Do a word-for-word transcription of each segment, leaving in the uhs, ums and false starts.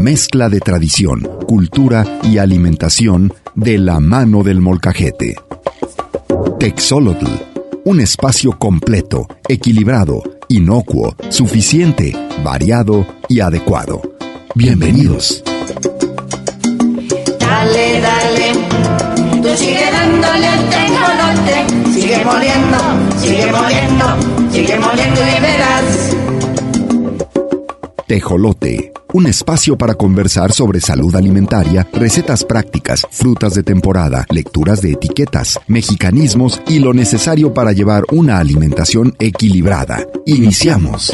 Mezcla de tradición, cultura y alimentación de la mano del molcajete. Texolotl, un espacio completo, equilibrado, inocuo, suficiente, variado y adecuado. Bienvenidos. Dale, dale, tú sigue dándole al tejolote, sigue moliendo, sigue moliendo, sigue moliendo y verás. Tejolote, un espacio para conversar sobre salud alimentaria, recetas prácticas, frutas de temporada, lecturas de etiquetas, mexicanismos y lo necesario para llevar una alimentación equilibrada. Iniciamos.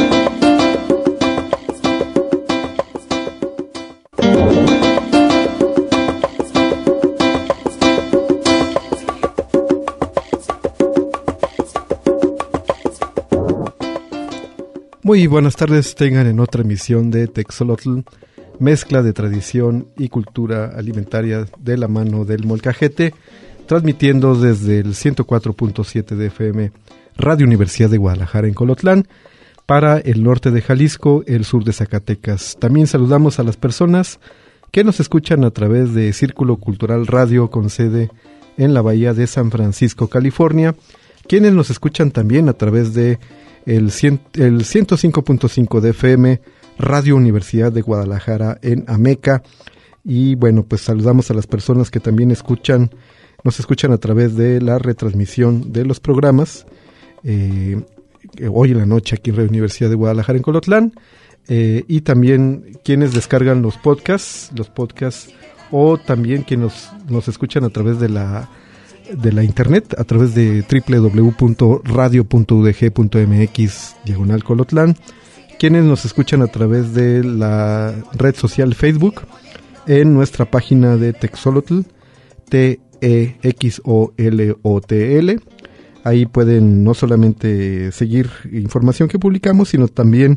Muy buenas tardes, tengan en otra emisión de Texolotl, mezcla de tradición y cultura alimentaria de la mano del molcajete, transmitiendo desde el ciento cuatro punto siete de F M, Radio Universidad de Guadalajara en Colotlán, para el norte de Jalisco, el sur de Zacatecas. También saludamos a las personas que nos escuchan a través de Círculo Cultural Radio con sede en la Bahía de San Francisco, California, quienes nos escuchan también a través de El, cien, el ciento cinco punto cinco de F M, Radio Universidad de Guadalajara en Ameca. Y bueno, pues saludamos a las personas que también escuchan, nos escuchan a través de la retransmisión de los programas, eh, hoy en la noche aquí en Radio Universidad de Guadalajara en Colotlán, eh, y también quienes descargan los podcasts, los podcasts, o también quienes nos, nos escuchan a través de la de la internet a través de doble u doble u doble u punto radio punto u d g punto m x diagonal Colotlán, quienes nos escuchan a través de la red social Facebook en nuestra página de Texolotl, T E X O L O T L. Ahí pueden no solamente seguir información que publicamos, sino también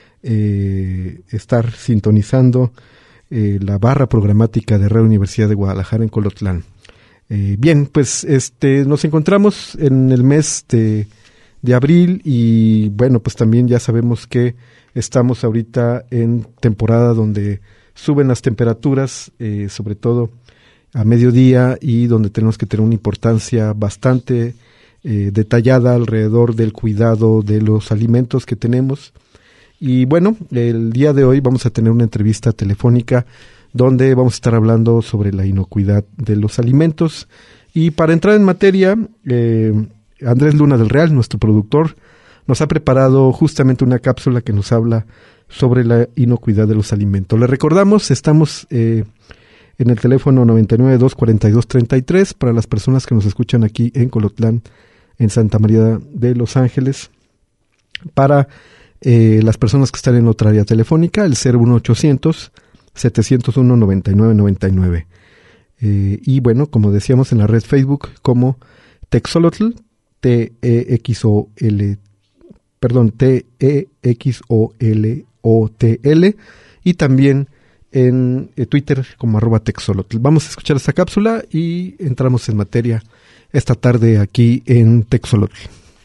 eh, estar sintonizando eh, la barra programática de Radio Universidad de Guadalajara en Colotlán. Eh, bien, pues este nos encontramos en el mes de, de abril y bueno, pues también ya sabemos que estamos ahorita en temporada donde suben las temperaturas, eh, sobre todo a mediodía, y donde tenemos que tener una importancia bastante eh, detallada alrededor del cuidado de los alimentos que tenemos. Y bueno, el día de hoy vamos a tener una entrevista telefónica donde vamos a estar hablando sobre la inocuidad de los alimentos. Y para entrar en materia, eh, Andrés Luna del Real, nuestro productor, nos ha preparado justamente una cápsula que nos habla sobre la inocuidad de los alimentos. Le recordamos, estamos eh, en el teléfono noventa y nueve, dos cuarenta y dos, treinta y tres para las personas que nos escuchan aquí en Colotlán, en Santa María de Los Ángeles. Para eh, las personas que están en otra área telefónica, el cero uno ochocientos, setecientos uno, noventa y nueve noventa y nueve. Eh, y bueno, como decíamos en la red Facebook, como Texolotl, T E X O L, perdón, T E X O L O T L, y también en eh, Twitter como arroba Texolotl. Vamos a escuchar esta cápsula y entramos en materia esta tarde aquí en Texolotl.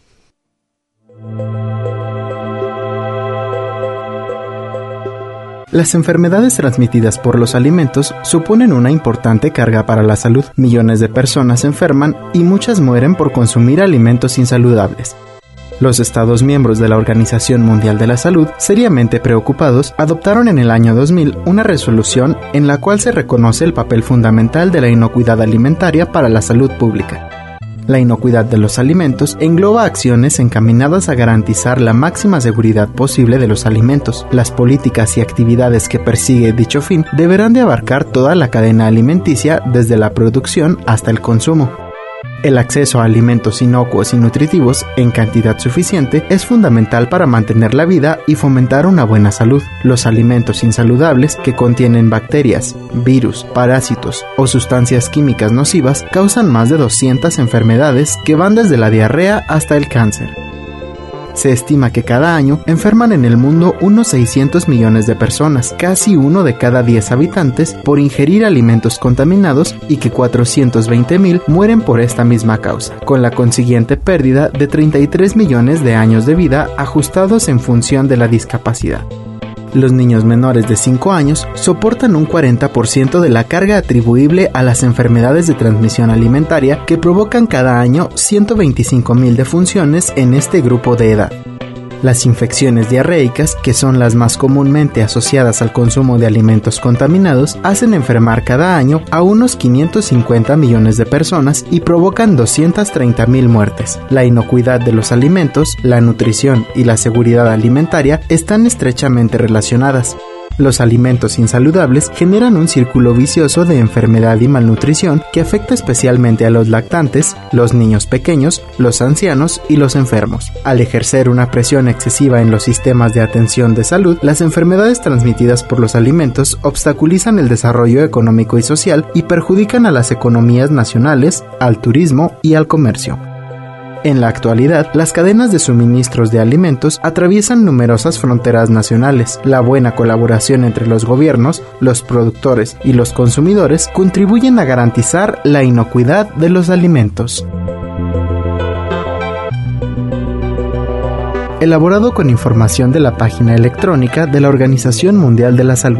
Las enfermedades transmitidas por los alimentos suponen una importante carga para la salud. Millones de personas se enferman y muchas mueren por consumir alimentos insaludables. Los Estados miembros de la Organización Mundial de la Salud, seriamente preocupados, adoptaron en el año dos mil una resolución en la cual se reconoce el papel fundamental de la inocuidad alimentaria para la salud pública. La inocuidad de los alimentos engloba acciones encaminadas a garantizar la máxima seguridad posible de los alimentos. Las políticas y actividades que persigue dicho fin deberán de abarcar toda la cadena alimenticia desde la producción hasta el consumo. El acceso a alimentos inocuos y nutritivos en cantidad suficiente es fundamental para mantener la vida y fomentar una buena salud. Los alimentos insaludables que contienen bacterias, virus, parásitos o sustancias químicas nocivas causan más de doscientas enfermedades que van desde la diarrea hasta el cáncer. Se estima que cada año enferman en el mundo unos seiscientos millones de personas, casi uno de cada diez habitantes, por ingerir alimentos contaminados y que cuatrocientos veinte mil mueren por esta misma causa, con la consiguiente pérdida de treinta y tres millones de años de vida ajustados en función de la discapacidad. Los niños menores de cinco años soportan un cuarenta por ciento de la carga atribuible a las enfermedades de transmisión alimentaria que provocan cada año ciento veinticinco mil defunciones en este grupo de edad. Las infecciones diarreicas, que son las más comúnmente asociadas al consumo de alimentos contaminados, hacen enfermar cada año a unos quinientos cincuenta millones de personas y provocan doscientas treinta mil muertes. La inocuidad de los alimentos, la nutrición y la seguridad alimentaria están estrechamente relacionadas. Los alimentos insaludables generan un círculo vicioso de enfermedad y malnutrición que afecta especialmente a los lactantes, los niños pequeños, los ancianos y los enfermos. Al ejercer una presión excesiva en los sistemas de atención de salud, las enfermedades transmitidas por los alimentos obstaculizan el desarrollo económico y social y perjudican a las economías nacionales, al turismo y al comercio. En la actualidad, las cadenas de suministros de alimentos atraviesan numerosas fronteras nacionales. La buena colaboración entre los gobiernos, los productores y los consumidores contribuyen a garantizar la inocuidad de los alimentos. Elaborado con información de la página electrónica de la Organización Mundial de la Salud.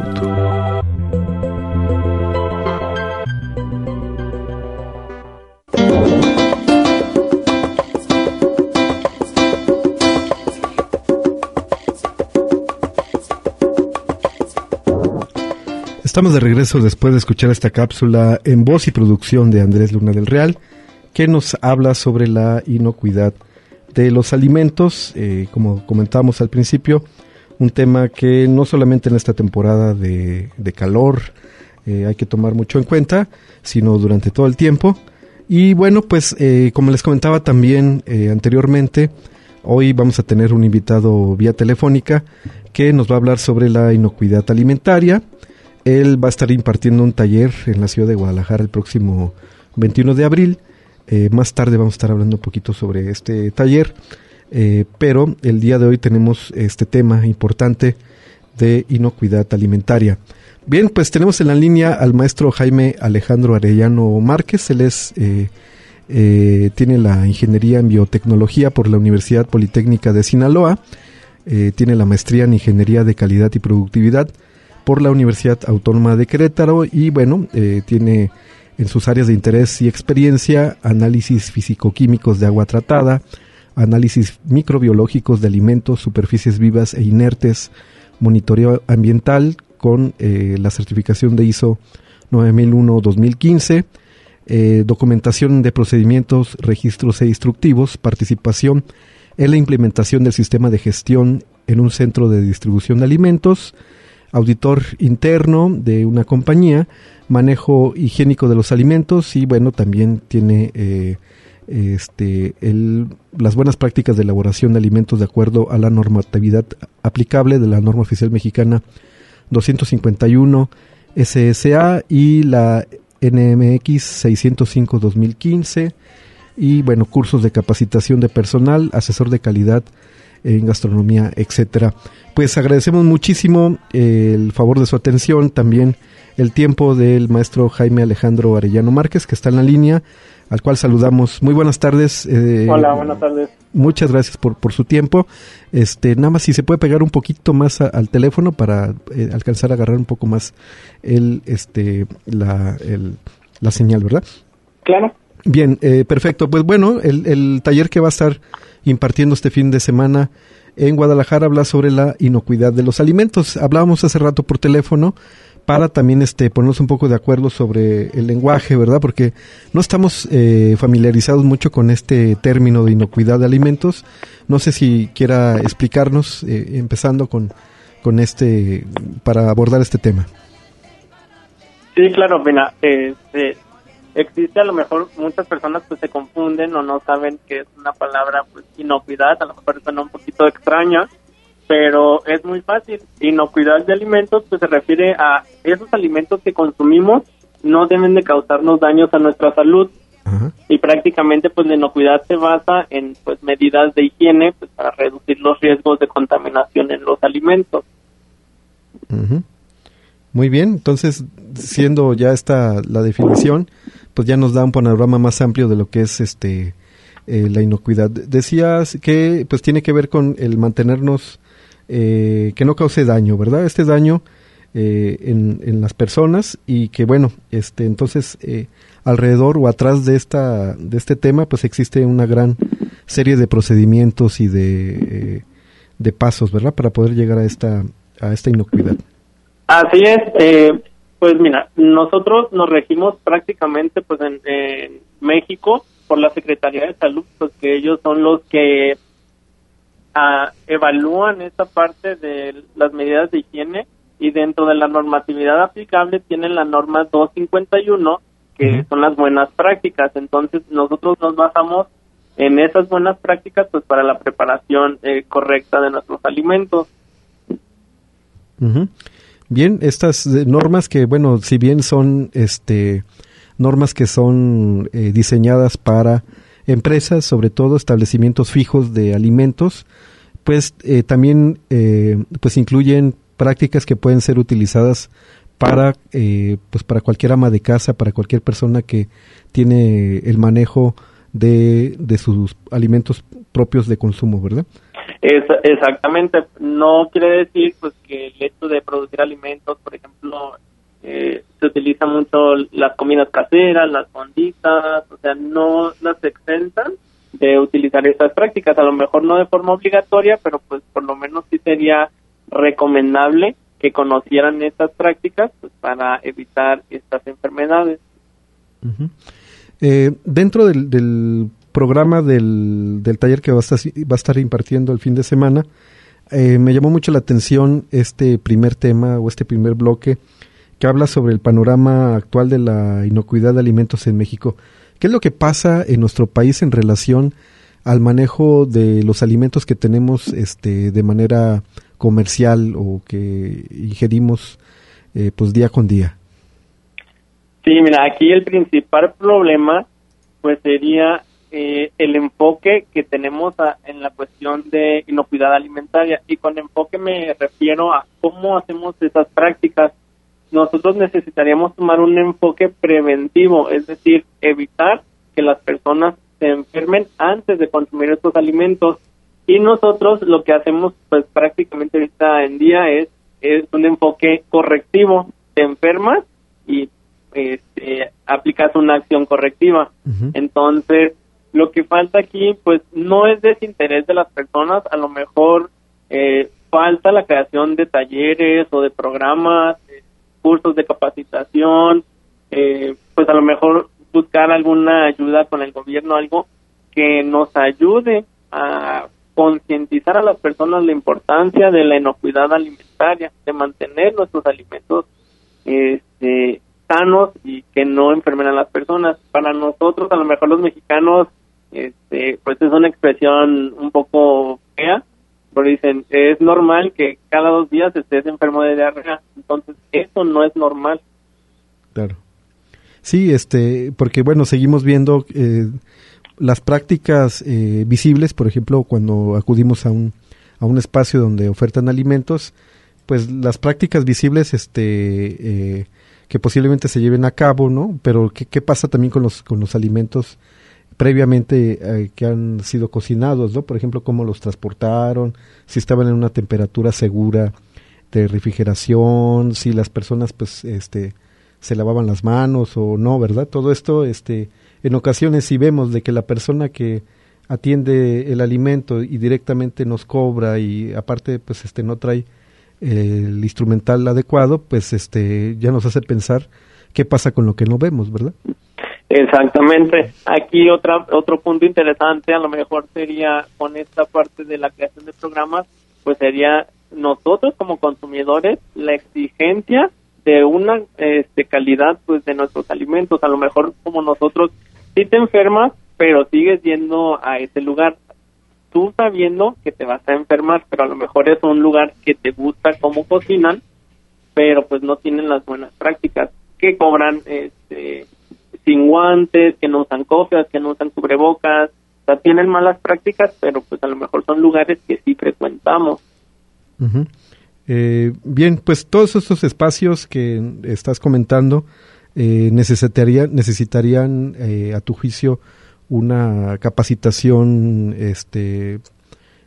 Estamos de regreso después de escuchar esta cápsula en voz y producción de Andrés Luna del Real, que nos habla sobre la inocuidad de los alimentos, eh, como comentábamos al principio, un tema que no solamente en esta temporada de, de calor eh, hay que tomar mucho en cuenta, sino durante todo el tiempo. Y bueno, pues eh, como les comentaba también eh, anteriormente, hoy vamos a tener un invitado vía telefónica que nos va a hablar sobre la inocuidad alimentaria. Él va a estar impartiendo un taller en la ciudad de Guadalajara el próximo veintiuno de abril. Eh, más tarde vamos a estar hablando un poquito sobre este taller, eh, pero el día de hoy tenemos este tema importante de inocuidad alimentaria. Bien, pues tenemos en la línea al maestro Jaime Alejandro Arellano Márquez. Él es, eh, eh, tiene la ingeniería en biotecnología por la Universidad Politécnica de Sinaloa, eh, tiene la maestría en ingeniería de calidad y productividad por la Universidad Autónoma de Querétaro y bueno, eh, tiene en sus áreas de interés y experiencia análisis físico-químicos de agua tratada, análisis microbiológicos de alimentos, superficies vivas e inertes, monitoreo ambiental con eh, la certificación de I S O nueve mil uno dos mil quince, eh, documentación de procedimientos, registros e instructivos, participación en la implementación del sistema de gestión en un centro de distribución de alimentos, auditor interno de una compañía, manejo higiénico de los alimentos y bueno, también tiene eh, este el, las buenas prácticas de elaboración de alimentos de acuerdo a la normatividad aplicable de la norma oficial mexicana doscientos cincuenta y uno S S A y la N M X seiscientos cinco dos mil quince y bueno, cursos de capacitación de personal, asesor de calidad en gastronomía, etcétera. Pues agradecemos muchísimo eh, el favor de su atención, también el tiempo del maestro Jaime Alejandro Arellano Márquez, que está en la línea, al cual saludamos. Muy buenas tardes. Eh, Hola, buenas tardes. Muchas gracias por, por su tiempo. Este, nada más si se puede pegar un poquito más a, al teléfono para eh, alcanzar a agarrar un poco más el, este, la, el, la señal, ¿verdad? Claro. Bien, eh, perfecto. Pues bueno, el, el taller que va a estar impartiendo este fin de semana en Guadalajara habla sobre la inocuidad de los alimentos. Hablábamos hace rato por teléfono para también este ponernos un poco de acuerdo sobre el lenguaje, ¿verdad? Porque no estamos eh, familiarizados mucho con este término de inocuidad de alimentos. No sé si quiera explicarnos, eh, empezando con, con este, para abordar este tema. Sí, claro, mira, este... existe a lo mejor muchas personas pues se confunden o no saben que es una palabra pues inocuidad, a lo mejor suena un poquito extraña, pero es muy fácil. Inocuidad de alimentos pues se refiere a esos alimentos que consumimos no deben de causarnos daños a nuestra salud. Ajá. Y prácticamente pues la inocuidad se basa en pues medidas de higiene pues para reducir los riesgos de contaminación en los alimentos. Uh-huh. Muy bien, entonces siendo ya esta la definición, pues ya nos da un panorama más amplio de lo que es este eh, la inocuidad. Decías que pues tiene que ver con el mantenernos eh, que no cause daño, ¿verdad? Este daño eh, en, en las personas y que, bueno, este entonces eh, alrededor o atrás de esta de este tema, pues existe una gran serie de procedimientos y de, eh, de pasos, ¿verdad? Para poder llegar a esta a esta inocuidad. Así es, eh, pues mira, nosotros nos regimos prácticamente pues en, en México por la Secretaría de Salud, pues que ellos son los que uh, evalúan esta parte de las medidas de higiene, y dentro de la normatividad aplicable tienen la norma doscientos cincuenta y uno, que uh-huh. son las buenas prácticas. Entonces nosotros nos basamos en esas buenas prácticas pues para la preparación eh, correcta de nuestros alimentos. Uh-huh. Bien, estas normas que, bueno, si bien son este normas que son eh, diseñadas para empresas, sobre todo establecimientos fijos de alimentos, pues eh, también eh, pues incluyen prácticas que pueden ser utilizadas para eh, pues para cualquier ama de casa, para cualquier persona que tiene el manejo de, de sus alimentos propios de consumo, ¿verdad? Es, exactamente, no quiere decir pues que el hecho de producir alimentos, por ejemplo, eh, se utiliza mucho las comidas caseras, las fonditas, o sea, no las exentan de utilizar estas prácticas, a lo mejor no de forma obligatoria, pero pues por lo menos sí sería recomendable que conocieran estas prácticas pues, para evitar estas enfermedades. Uh-huh. Eh, dentro del, del programa del, del taller que va a estar, va a estar impartiendo el fin de semana, eh, me llamó mucho la atención este primer tema o este primer bloque que habla sobre el panorama actual de la inocuidad de alimentos en México. ¿Qué es lo que pasa en nuestro país en relación al manejo de los alimentos que tenemos este, de manera comercial o que ingerimos eh, pues día con día? Sí, mira, aquí el principal problema pues sería eh, el enfoque que tenemos a, en la cuestión de inocuidad alimentaria, y con enfoque me refiero a cómo hacemos esas prácticas. Nosotros necesitaríamos tomar un enfoque preventivo, es decir, evitar que las personas se enfermen antes de consumir estos alimentos. Y nosotros lo que hacemos pues prácticamente ahorita en día es, es un enfoque correctivo. Te enfermas y este, aplicas una acción correctiva. Uh-huh. Entonces, lo que falta aquí pues no es desinterés de las personas, a lo mejor eh, falta la creación de talleres o de programas, eh, cursos de capacitación, eh, pues a lo mejor buscar alguna ayuda con el gobierno, algo que nos ayude a concientizar a las personas la importancia de la inocuidad alimentaria, de mantener nuestros alimentos este, sanos y que no enfermen a las personas. Para nosotros, a lo mejor los mexicanos, este, pues es una expresión un poco fea, pero dicen, es normal que cada dos días estés enfermo de diarrea, entonces eso no es normal. Claro. Sí, este, porque bueno, seguimos viendo eh, las prácticas eh, visibles, por ejemplo, cuando acudimos a un a un espacio donde ofertan alimentos, pues las prácticas visibles, este, eh, que posiblemente se lleven a cabo, ¿no? Pero qué qué pasa también con los con los alimentos previamente eh, que han sido cocinados, ¿no? Por ejemplo, cómo los transportaron, si estaban en una temperatura segura de refrigeración, si las personas, pues, este, se lavaban las manos o no, ¿verdad? Todo esto, este, en ocasiones si vemos de que la persona que atiende el alimento y directamente nos cobra y aparte, pues, este, no trae eh, el instrumental adecuado, pues, este, ya nos hace pensar qué pasa con lo que no vemos, ¿verdad? Exactamente. Aquí otra otro punto interesante a lo mejor sería con esta parte de la creación de programas, pues sería nosotros como consumidores la exigencia de una este, calidad pues de nuestros alimentos. A lo mejor como nosotros sí te enfermas, pero sigues yendo a ese lugar, tú sabiendo que te vas a enfermar, pero a lo mejor es un lugar que te gusta cómo cocinan, pero pues no tienen las buenas prácticas, que cobran este sin guantes, que no usan cofias, que no usan cubrebocas, o sea, tienen malas prácticas, pero pues a lo mejor son lugares que sí frecuentamos. Uh-huh. Eh, bien, pues todos estos espacios que estás comentando eh, necesitarían, necesitarían eh, a tu juicio, una capacitación este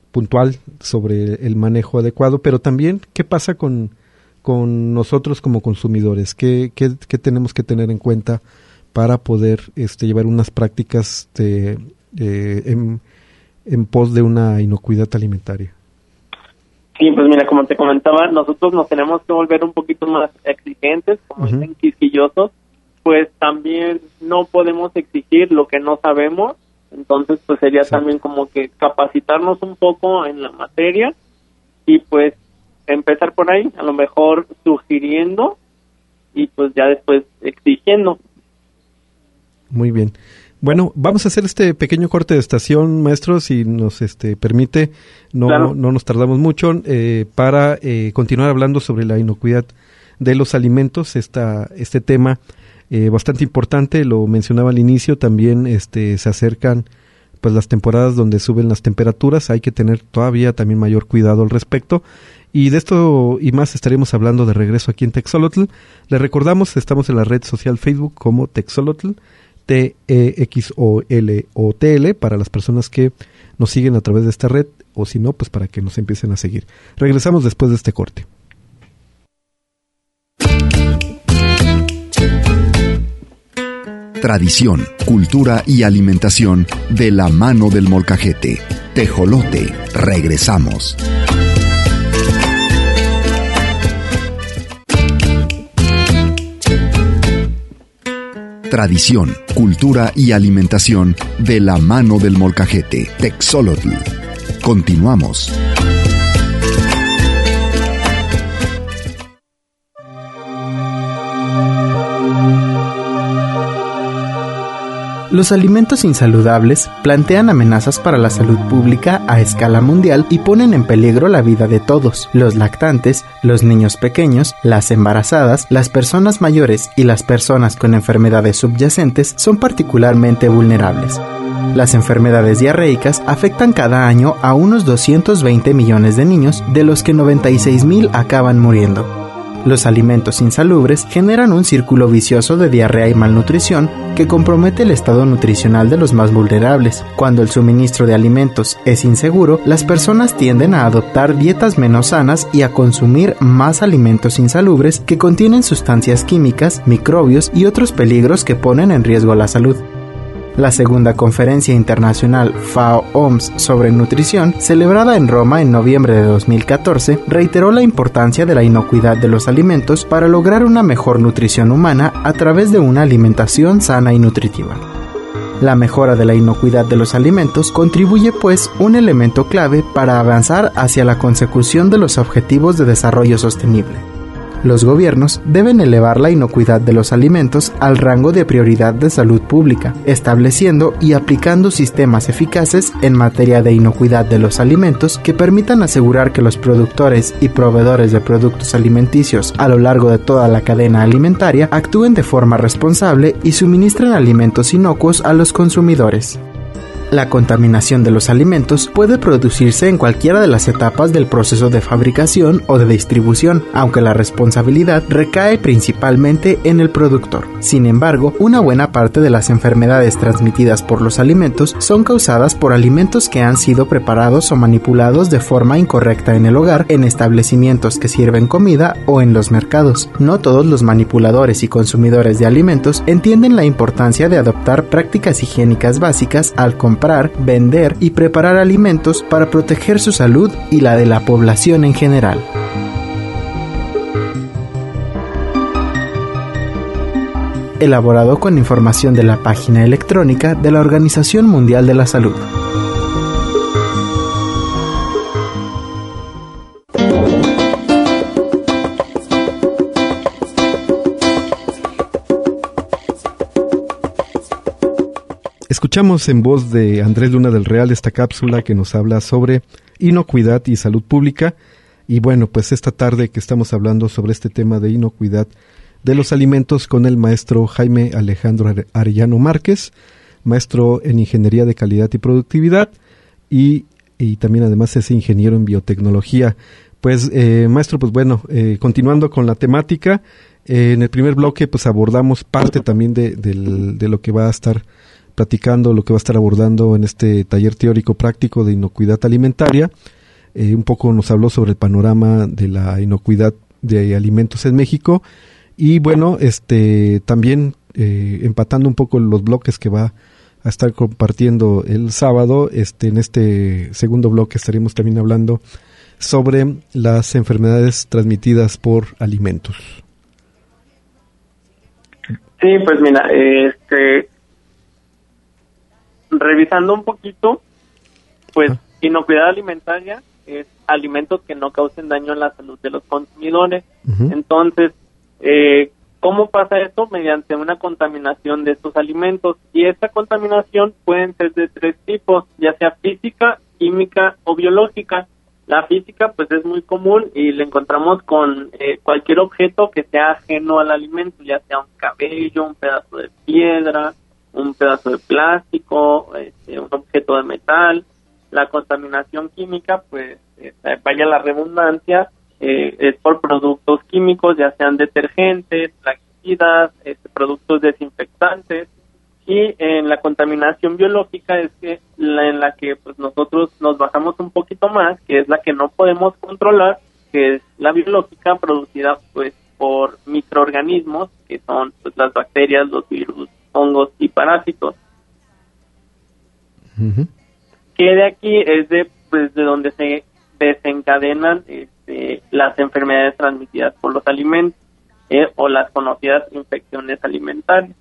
puntual sobre el manejo adecuado, pero también qué pasa con, con nosotros como consumidores, qué, qué, qué tenemos que tener en cuenta para poder este, llevar unas prácticas de, eh, en, en pos de una inocuidad alimentaria. Sí, pues mira, como te comentaba, nosotros nos tenemos que volver un poquito más exigentes, como uh-huh. dicen, quisquillosos, pues también no podemos exigir lo que no sabemos, entonces pues sería sí. también como que capacitarnos un poco en la materia y pues empezar por ahí, a lo mejor sugiriendo y pues ya después exigiendo. Muy bien. Bueno, vamos a hacer este pequeño corte de estación, maestro, si nos este permite, no claro. no nos tardamos mucho, eh, para eh, continuar hablando sobre la inocuidad de los alimentos, esta este tema eh, bastante importante, lo mencionaba al inicio, también este se acercan pues las temporadas donde suben las temperaturas, hay que tener todavía también mayor cuidado al respecto. Y de esto y más estaremos hablando de regreso aquí en Texolotl. Les recordamos, estamos en la red social Facebook como Texolotl, T E X O L O T L, para las personas que nos siguen a través de esta red, o si no, pues para que nos empiecen a seguir. Regresamos después de este corte. Tradición, cultura y alimentación de la mano del molcajete. Tejolote. Regresamos. Tradición, cultura y alimentación de la mano del molcajete. Texolotl. Continuamos. Los alimentos insaludables plantean amenazas para la salud pública a escala mundial y ponen en peligro la vida de todos. Los lactantes, los niños pequeños, las embarazadas, las personas mayores y las personas con enfermedades subyacentes son particularmente vulnerables. Las enfermedades diarreicas afectan cada año a unos doscientos veinte millones de niños, de los que noventa y seis mil acaban muriendo. Los alimentos insalubres generan un círculo vicioso de diarrea y malnutrición que compromete el estado nutricional de los más vulnerables. Cuando el suministro de alimentos es inseguro, las personas tienden a adoptar dietas menos sanas y a consumir más alimentos insalubres que contienen sustancias químicas, microbios y otros peligros que ponen en riesgo la salud. La segunda conferencia internacional FAO-O M S sobre nutrición, celebrada en Roma en noviembre de dos mil catorce, reiteró la importancia de la inocuidad de los alimentos para lograr una mejor nutrición humana a través de una alimentación sana y nutritiva. La mejora de la inocuidad de los alimentos contribuye, pues, un elemento clave para avanzar hacia la consecución de los objetivos de desarrollo sostenible. Los gobiernos deben elevar la inocuidad de los alimentos al rango de prioridad de salud pública, estableciendo y aplicando sistemas eficaces en materia de inocuidad de los alimentos que permitan asegurar que los productores y proveedores de productos alimenticios a lo largo de toda la cadena alimentaria actúen de forma responsable y suministren alimentos inocuos a los consumidores. La contaminación de los alimentos puede producirse en cualquiera de las etapas del proceso de fabricación o de distribución, aunque la responsabilidad recae principalmente en el productor. Sin embargo, una buena parte de las enfermedades transmitidas por los alimentos son causadas por alimentos que han sido preparados o manipulados de forma incorrecta en el hogar, en establecimientos que sirven comida o en los mercados. No todos los manipuladores y consumidores de alimentos entienden la importancia de adoptar prácticas higiénicas básicas al comprar comprar, vender y preparar alimentos para proteger su salud y la de la población en general. Elaborado con información de la página electrónica de la Organización Mundial de la Salud. Escuchamos en voz de Andrés Luna del Real esta cápsula que nos habla sobre inocuidad y salud pública. Y bueno, pues esta tarde que estamos hablando sobre este tema de inocuidad de los alimentos con el maestro Jaime Alejandro Arellano Márquez, maestro en Ingeniería de Calidad y Productividad y, y también además es ingeniero en biotecnología. Pues eh, maestro, pues bueno, eh, continuando con la temática, eh, en el primer bloque pues abordamos parte también de, de, de lo que va a estar platicando lo que va a estar abordando en este taller teórico práctico de inocuidad alimentaria. Eh, un poco nos habló sobre el panorama de la inocuidad de alimentos en México y bueno, este también eh, empatando un poco los bloques que va a estar compartiendo el sábado, este en este segundo bloque estaremos también hablando sobre las enfermedades transmitidas por alimentos. Sí, pues mira, este revisando un poquito, pues ah. inocuidad alimentaria es alimentos que no causen daño a la salud de los consumidores. Uh-huh. Entonces, eh, ¿cómo pasa esto? Mediante una contaminación de estos alimentos. Y esta contaminación pueden ser de tres tipos, ya sea física, química o biológica. La física, pues es muy común y la encontramos con eh, cualquier objeto que sea ajeno al alimento, ya sea un cabello, un pedazo de piedra, un pedazo de plástico, este, un objeto de metal. La contaminación química, pues, eh, vaya la redundancia, eh, es por productos químicos, ya sean detergentes, plaguicidas, este, productos desinfectantes. Y en la contaminación biológica es que la en la que pues nosotros nos basamos un poquito más, que es la que no podemos controlar, que es la biológica producida pues por microorganismos, que son pues las bacterias, los virus, hongos y parásitos. Uh-huh. Que de aquí es de pues de donde se desencadenan este, las enfermedades transmitidas por los alimentos eh, o las conocidas infecciones alimentarias.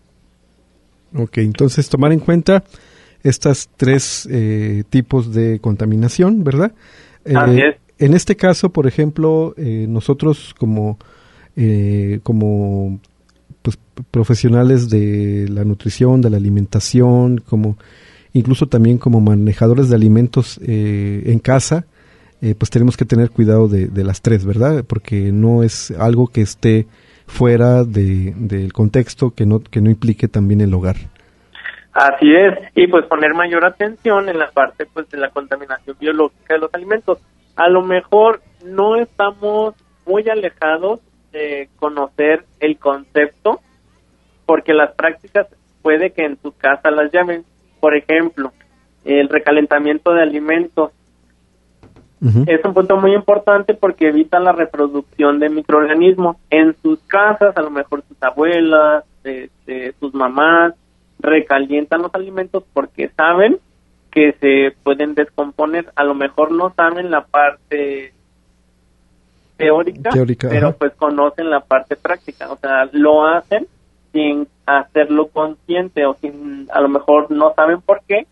Ok, entonces tomar en cuenta estas tres eh, tipos de contaminación, ¿verdad? Eh, Así es. En este caso, por ejemplo, eh, nosotros como eh, como pues profesionales de la nutrición, de la alimentación, como incluso también como manejadores de alimentos eh, en casa, eh, pues tenemos que tener cuidado de, de las tres, ¿verdad? Porque no es algo que esté fuera de del contexto, que no que no implique también el hogar. Así es, y pues poner mayor atención en la parte pues de la contaminación biológica de los alimentos. A lo mejor no estamos muy alejados de conocer el concepto, porque las prácticas puede que en su casa las llamen. Por ejemplo, el recalentamiento de alimentos. Uh-huh. Es un punto muy importante porque evita la reproducción de microorganismos. En sus casas, a lo mejor sus abuelas, este, sus mamás, recalientan los alimentos porque saben que se pueden descomponer. A lo mejor no saben la parte teórica, teórica pero ajá. pues conocen la parte práctica. O sea, lo hacen sin hacerlo consciente o sin, a lo mejor no saben por qué,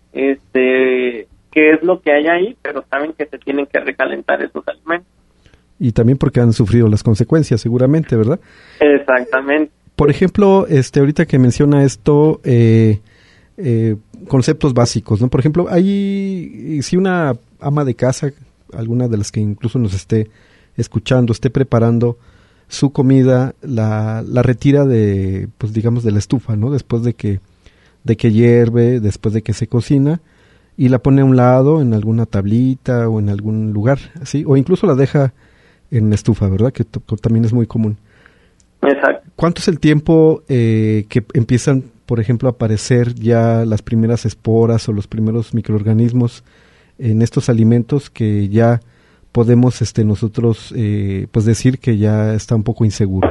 este, qué es lo que hay ahí, pero saben que se tienen que recalentar esos alimentos. Y también porque han sufrido las consecuencias, seguramente, ¿verdad? Exactamente. Por ejemplo, este, ahorita que menciona esto, eh, eh, conceptos básicos, ¿no? Por ejemplo, hay, si una ama de casa, alguna de las que incluso nos esté escuchando, esté preparando su comida, la, la retira de, pues digamos, de la estufa, ¿no? Después de que, de que hierve, después de que se cocina, y la pone a un lado en alguna tablita o en algún lugar, ¿sí? O incluso la deja en la estufa, ¿verdad? Que t- también es muy común. Exacto. ¿Cuánto es el tiempo eh, que empiezan, por ejemplo, a aparecer ya las primeras esporas o los primeros microorganismos en estos alimentos que ya podemos este nosotros eh, pues decir que ya está un poco inseguro?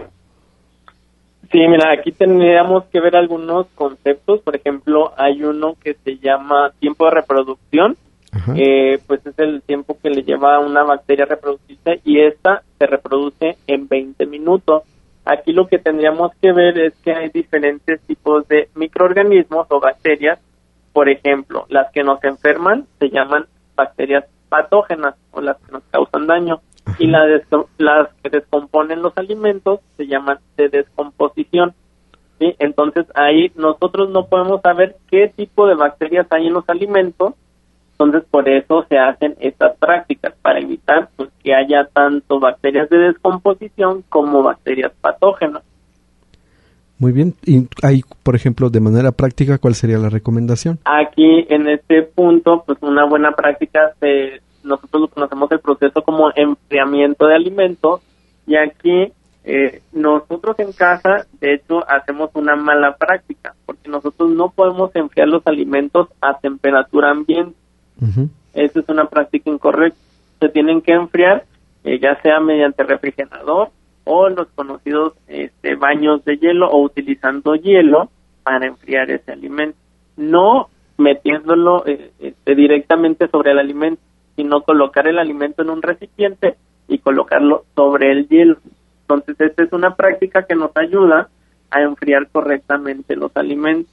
Sí, mira, aquí tendríamos que ver algunos conceptos. Por ejemplo, hay uno que se llama tiempo de reproducción. Eh, pues es el tiempo que le lleva a una bacteria a reproducirse y esta se reproduce en veinte minutos. Aquí lo que tendríamos que ver es que hay diferentes tipos de microorganismos o bacterias. Por ejemplo, las que nos enferman se llaman bacterias patógenas o las que nos causan daño. Ajá. Y la des- las que descomponen los alimentos se llaman de descomposición. ¿Sí? Entonces ahí nosotros no podemos saber qué tipo de bacterias hay en los alimentos. Entonces, por eso se hacen estas prácticas, para evitar pues, que haya tanto bacterias de descomposición como bacterias patógenas. Muy bien. Y ahí, por ejemplo, de manera práctica, ¿cuál sería la recomendación? Aquí, en este punto, pues una buena práctica, se, nosotros lo conocemos el proceso como enfriamiento de alimentos, y aquí Eh, nosotros en casa, de hecho, hacemos una mala práctica, porque nosotros no podemos enfriar los alimentos a temperatura ambiente. Uh-huh. Esa es una práctica incorrecta. Se tienen que enfriar, eh, ya sea mediante refrigerador o los conocidos este, baños de hielo o utilizando hielo para enfriar ese alimento. No metiéndolo eh, este, directamente sobre el alimento, sino colocar el alimento en un recipiente y colocarlo sobre el hielo. Entonces, esta es una práctica que nos ayuda a enfriar correctamente los alimentos.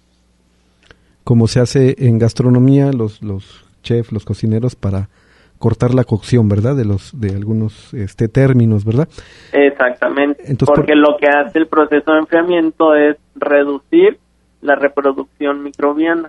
Como se hace en gastronomía, los los chefs, los cocineros, para cortar la cocción, ¿verdad? De los de algunos este términos, ¿verdad? Exactamente. Entonces, porque por... lo que hace el proceso de enfriamiento es reducir la reproducción microbiana.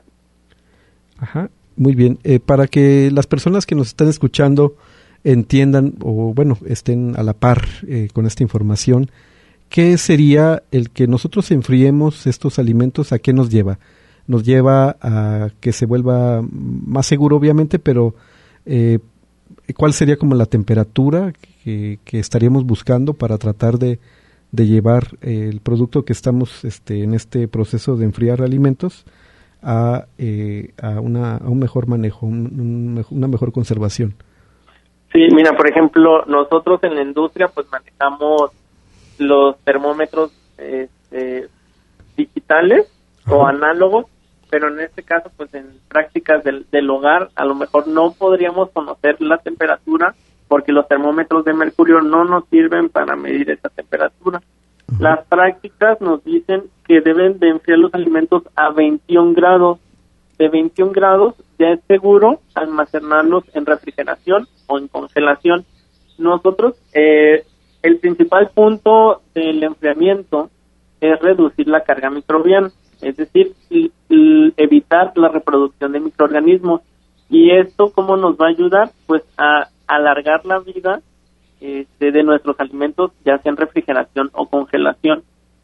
Ajá, muy bien. Eh, para que las personas que nos están escuchando entiendan o, bueno, estén a la par eh, con esta información, ¿qué sería el que nosotros enfriemos estos alimentos? ¿A qué nos lleva? Nos lleva a que se vuelva más seguro, obviamente, pero eh, ¿cuál sería como la temperatura que, que estaríamos buscando para tratar de, de llevar eh, el producto que estamos este, en este proceso de enfriar alimentos a, eh, a, una, a un mejor manejo, un, un, una mejor conservación? Sí, mira, por ejemplo, nosotros en la industria pues manejamos los termómetros este, digitales Ajá. o análogos, pero en este caso pues en prácticas del, del hogar a lo mejor no podríamos conocer la temperatura porque los termómetros de mercurio no nos sirven para medir esa temperatura. Ajá. Las prácticas nos dicen que deben de enfriar los alimentos a veintiún grados. De veintiún grados ya es seguro almacenarlos en refrigeración o en congelación. Nosotros, eh, el principal punto del enfriamiento es reducir la carga microbiana, es decir, y, y evitar la reproducción de microorganismos. ¿Y esto cómo nos va a ayudar? Pues a alargar la vida este, de nuestros alimentos, ya sea en refrigeración o congelación.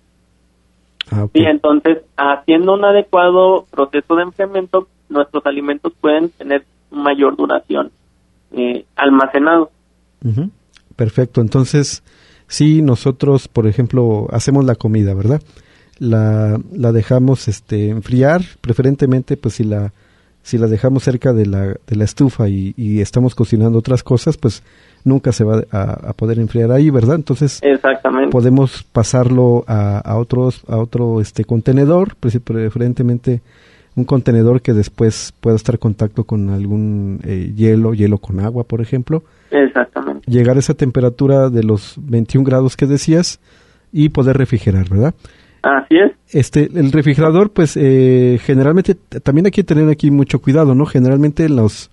Ah, okay. Y entonces, haciendo un adecuado proceso de enfriamiento, nuestros alimentos pueden tener mayor duración eh, almacenados. Uh-huh. Perfecto. Entonces, si nosotros, por ejemplo, hacemos la comida, ¿verdad? La, la dejamos este, enfriar, preferentemente, pues si la si la dejamos cerca de la de la estufa y, y estamos cocinando otras cosas, pues nunca se va a, a poder enfriar ahí, ¿verdad? Entonces, exactamente, podemos pasarlo a, a otros a otro este contenedor, preferentemente un contenedor que después pueda estar en contacto con algún eh, hielo, hielo con agua, por ejemplo. Exactamente. Llegar a esa temperatura de los veintiún grados que decías y poder refrigerar, ¿verdad? Así es. Este, el refrigerador, pues, eh, generalmente, t- también hay que tener aquí mucho cuidado, ¿no? Generalmente los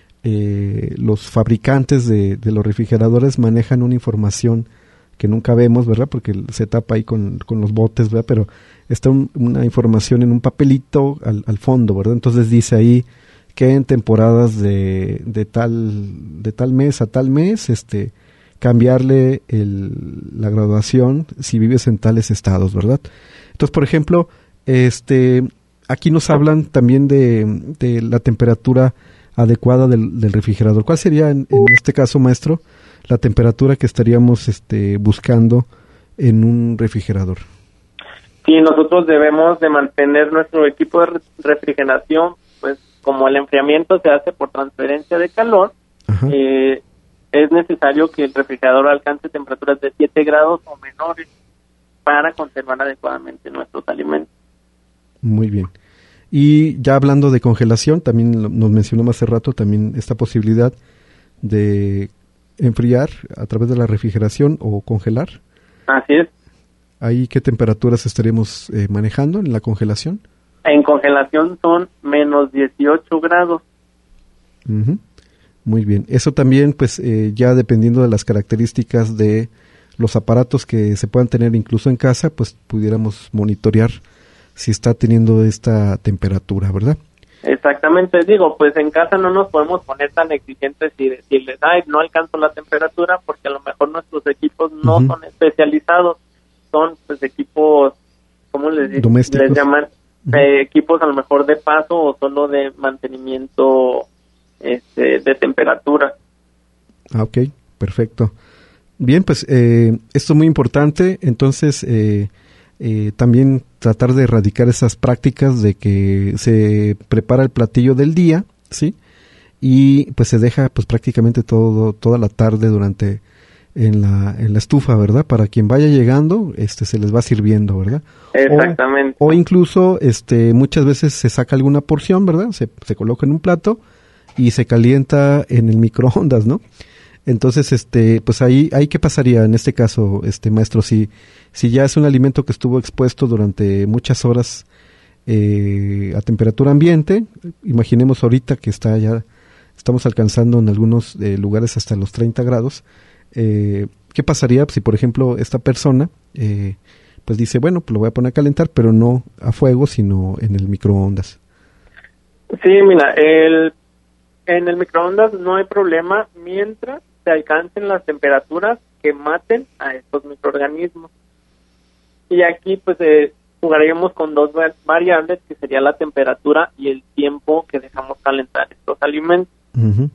eh, los fabricantes de, de los refrigeradores manejan una información que nunca vemos, ¿verdad? Porque se tapa ahí con, con los botes, ¿verdad? Pero está un, una información en un papelito al, al fondo, ¿verdad? Entonces dice ahí que en temporadas de, de tal de tal mes a tal mes, este, cambiarle el, la graduación si vives en tales estados, ¿verdad? Entonces, por ejemplo, este, aquí nos hablan también de, de la temperatura adecuada del, del refrigerador. ¿Cuál sería, en, en este caso, maestro, la temperatura que estaríamos este, buscando en un refrigerador? Sí, nosotros debemos de mantener nuestro equipo de refrigeración, pues como el enfriamiento se hace por transferencia de calor, eh, es necesario que el refrigerador alcance temperaturas de siete grados o menores para conservar adecuadamente nuestros alimentos. Muy bien. Y ya hablando de congelación, también nos mencionó hace rato también esta posibilidad de enfriar a través de la refrigeración o congelar. Así es. ¿Ahí qué temperaturas estaríamos eh, manejando en la congelación? En congelación son menos dieciocho grados. Uh-huh. Muy bien. Eso también, pues, eh, ya dependiendo de las características de los aparatos que se puedan tener incluso en casa, pues pudiéramos monitorear si está teniendo esta temperatura, ¿verdad? Exactamente, digo, pues en casa no nos podemos poner tan exigentes y decirles, ay, no alcanzo la temperatura, porque a lo mejor nuestros equipos no uh-huh. son especializados, son pues equipos, ¿cómo les, les llaman? Uh-huh. Eh, equipos a lo mejor de paso o solo de mantenimiento este, de temperatura. Ah, ok, perfecto. Bien, pues eh, esto es muy importante, entonces eh, eh, también tratar de erradicar esas prácticas de que se prepara el platillo del día, ¿sí? Y pues se deja pues prácticamente todo toda la tarde durante en la en la estufa, ¿verdad? Para quien vaya llegando, este se les va sirviendo, ¿verdad? Exactamente. O, o incluso este muchas veces se saca alguna porción, ¿verdad? Se se coloca en un plato y se calienta en el microondas, ¿no? Entonces, este, pues ahí, ahí qué pasaría en este caso, este maestro, si si ya es un alimento que estuvo expuesto durante muchas horas eh, a temperatura ambiente, imaginemos ahorita que está ya estamos alcanzando en algunos eh, lugares hasta los treinta grados. Eh, ¿Qué pasaría si, por ejemplo, esta persona eh, pues dice, bueno, pues lo voy a poner a calentar, pero no a fuego, sino en el microondas? Sí, mira, el, en el microondas no hay problema mientras se alcancen las temperaturas que maten a estos microorganismos. Y aquí pues eh, jugaríamos con dos variables, que sería la temperatura y el tiempo que dejamos calentar estos alimentos. Uh-huh.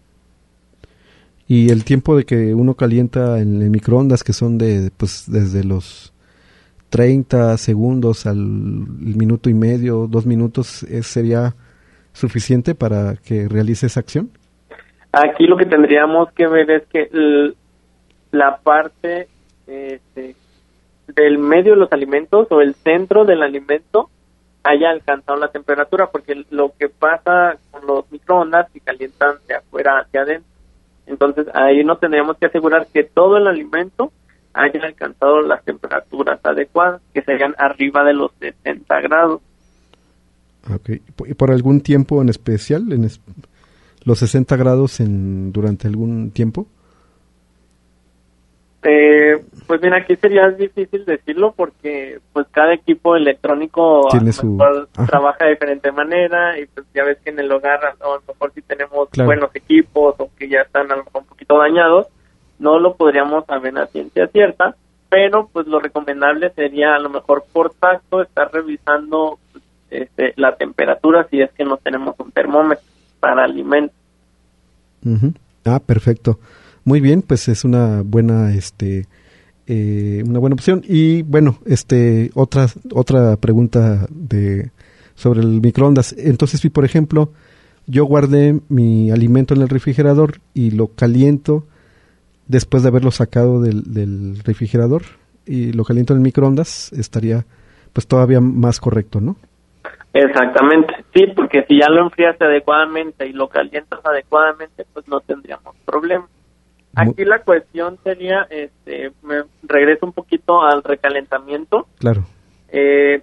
Y el tiempo de que uno calienta en el microondas, que son de pues desde los treinta segundos al minuto y medio, dos minutos, ¿es, sería suficiente para que realice esa acción? Aquí lo que tendríamos que ver es que el, la parte este, del medio de los alimentos o el centro del alimento haya alcanzado la temperatura, porque lo que pasa con los microondas que calientan de afuera hacia adentro. Entonces ahí nos tendríamos que asegurar que todo el alimento haya alcanzado las temperaturas adecuadas, que serían arriba de los sesenta grados. Okay. ¿Y por algún tiempo en especial? ¿En es, los sesenta grados en durante algún tiempo? Eh, pues bien, aquí sería difícil decirlo porque pues cada equipo electrónico a lo mejor trabaja de diferente manera, y pues ya ves que en el hogar a lo mejor si tenemos claro. buenos equipos o que ya están a lo mejor un poquito dañados, no lo podríamos saber a ciencia cierta, pero pues lo recomendable sería a lo mejor por tacto estar revisando este, la temperatura si es que no tenemos un termómetro para alimentos. Uh-huh. Ah, perfecto. Muy bien, pues es una buena, este, eh, una buena opción. Y bueno, este, otra, otra pregunta de sobre el microondas. Entonces, si por ejemplo yo guardé mi alimento en el refrigerador y lo caliento después de haberlo sacado del, del refrigerador y lo caliento en el microondas, estaría pues todavía más correcto, ¿no? Exactamente, sí, porque si ya lo enfriaste adecuadamente y lo calientas adecuadamente, pues no tendríamos problema. Aquí la cuestión sería, este, me regreso un poquito al recalentamiento. Claro. Eh,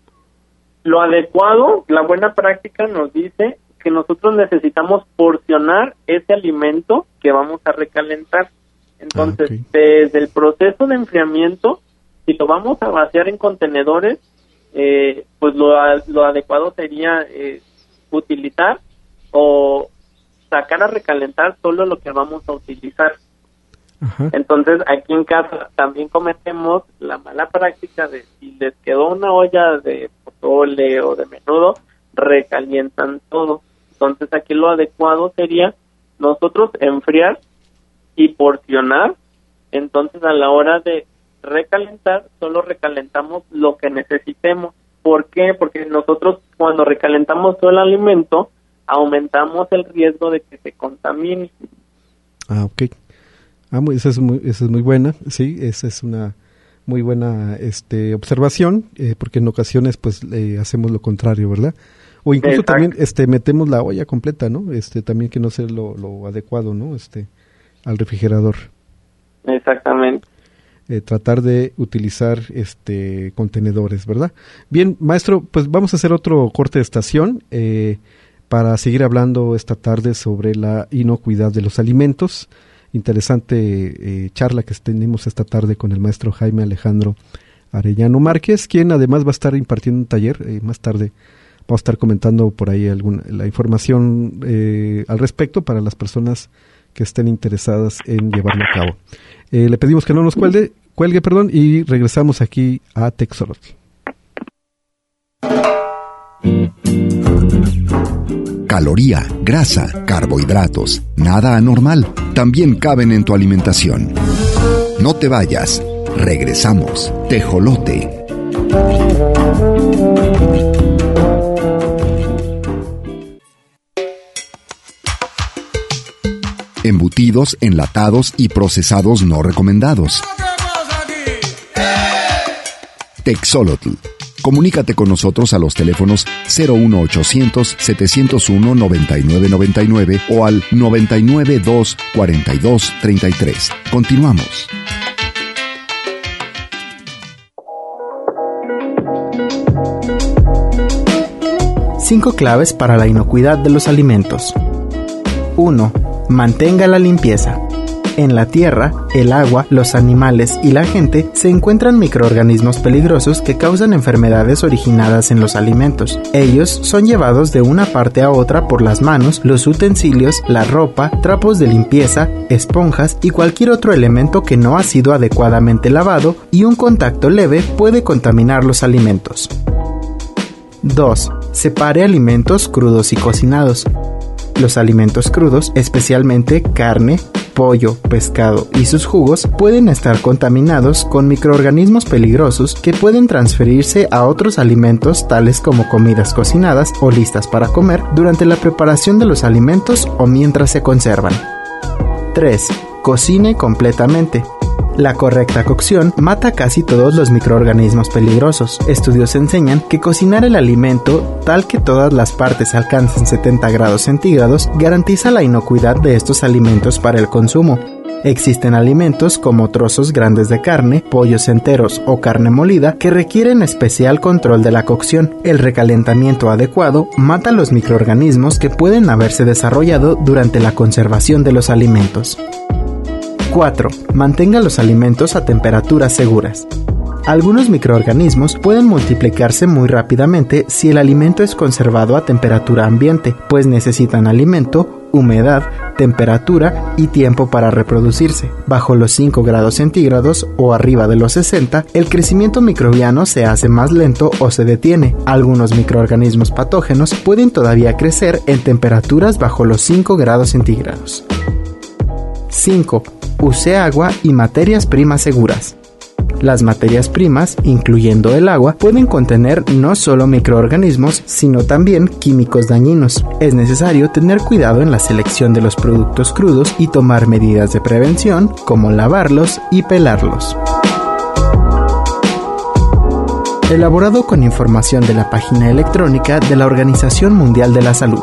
lo adecuado, la buena práctica nos dice que nosotros necesitamos porcionar ese alimento que vamos a recalentar. Entonces, ah, okay. desde el proceso de enfriamiento, si lo vamos a vaciar en contenedores, eh, pues lo, lo adecuado sería eh, utilizar o sacar a recalentar solo lo que vamos a utilizar. Ajá. Entonces aquí en casa también cometemos la mala práctica de si les quedó una olla de pozole o de menudo, recalientan todo. Entonces aquí lo adecuado sería nosotros enfriar y porcionar. Entonces a la hora de recalentar solo recalentamos lo que necesitemos. ¿Por qué? Porque nosotros cuando recalentamos todo el alimento aumentamos el riesgo de que se contamine. Ah, ok. Ah, muy, esa es muy, esa es muy buena, sí, esa es una muy buena este observación, eh, porque en ocasiones pues eh, hacemos lo contrario, ¿verdad? O incluso Exacto. también este metemos la olla completa, ¿no? Este también que no sea lo, lo adecuado, ¿no? Este al refrigerador. Exactamente. Eh, tratar de utilizar este contenedores, ¿verdad? Bien, maestro, pues vamos a hacer otro corte de estación eh, para seguir hablando esta tarde sobre la inocuidad de los alimentos. Interesante eh, charla que tenemos esta tarde con el maestro Jaime Alejandro Arellano Márquez, quien además va a estar impartiendo un taller. Eh, más tarde vamos a estar comentando por ahí alguna, la información eh, al respecto para las personas que estén interesadas en llevarlo a cabo. Eh, le pedimos que no nos cuelgue, cuelgue perdón, y regresamos aquí a Texolotl. Caloría, grasa, carbohidratos, nada anormal, también caben en tu alimentación. No te vayas. Regresamos. Tejolote. Embutidos, enlatados y procesados no recomendados. Texolotl. Comunícate con nosotros a los teléfonos cero uno ochocientos, setecientos uno, noventa y nueve noventa y nueve o al noventa y nueve dos, cuarenta y dos, treinta y tres. Continuamos. Cinco claves para la inocuidad de los alimentos. uno. Mantenga la limpieza. En la tierra, el agua, los animales y la gente se encuentran microorganismos peligrosos que causan enfermedades originadas en los alimentos. Ellos son llevados de una parte a otra por las manos, los utensilios, la ropa, trapos de limpieza, esponjas y cualquier otro elemento que no ha sido adecuadamente lavado, y un contacto leve puede contaminar los alimentos. dos. Separe alimentos crudos y cocinados. Los alimentos crudos, especialmente carne, pollo, pescado y sus jugos, pueden estar contaminados con microorganismos peligrosos que pueden transferirse a otros alimentos, tales como comidas cocinadas o listas para comer, durante la preparación de los alimentos o mientras se conservan. tres. Cocine completamente. La correcta cocción mata casi todos los microorganismos peligrosos. Estudios enseñan que cocinar el alimento tal que todas las partes alcancen setenta grados centígrados garantiza la inocuidad de estos alimentos para el consumo. Existen alimentos como trozos grandes de carne, pollos enteros o carne molida que requieren especial control de la cocción. El recalentamiento adecuado mata los microorganismos que pueden haberse desarrollado durante la conservación de los alimentos. cuatro. Mantenga los alimentos a temperaturas seguras. Algunos microorganismos pueden multiplicarse muy rápidamente si el alimento es conservado a temperatura ambiente, pues necesitan alimento, humedad, temperatura y tiempo para reproducirse. Bajo los cinco grados centígrados o arriba de los sesenta, el crecimiento microbiano se hace más lento o se detiene. Algunos microorganismos patógenos pueden todavía crecer en temperaturas bajo los cinco grados centígrados. cinco. Use agua y materias primas seguras. Las materias primas, incluyendo el agua, pueden contener no solo microorganismos, sino también químicos dañinos. Es necesario tener cuidado en la selección de los productos crudos y tomar medidas de prevención, como lavarlos y pelarlos. Elaborado con información de la página electrónica de la Organización Mundial de la Salud.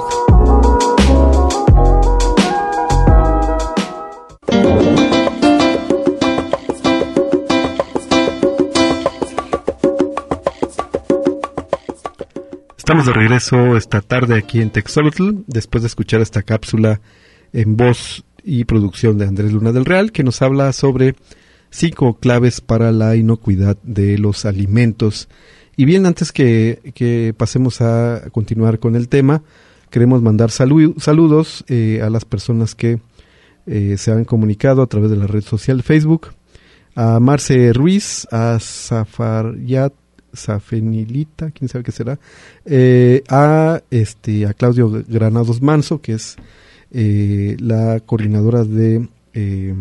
Estamos de regreso esta tarde aquí en Texolotl, después de escuchar esta cápsula en voz y producción de Andrés Luna del Real, que nos habla sobre cinco claves para la inocuidad de los alimentos. Y bien, antes que, que pasemos a continuar con el tema, queremos mandar salu- saludos eh, a las personas que eh, se han comunicado a través de la red social Facebook, a Marce Ruiz, a Zafaryat Safenilita, quién sabe qué será, eh, a este a Claudio Granados Manso, que es eh, la coordinadora de eh,